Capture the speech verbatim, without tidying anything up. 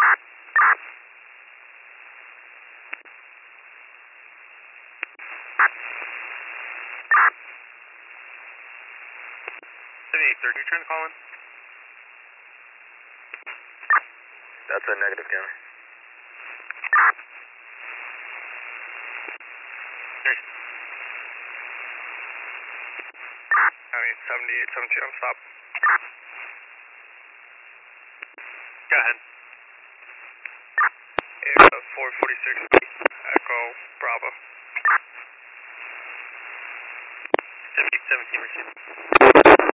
seventy-eight thirty, you trying to call in? That's a negative, County. County seventy-eight seventy-two, I'm stop. Go ahead. Area four forty-six, Echo Bravo. seventy-eight seventeen, receive.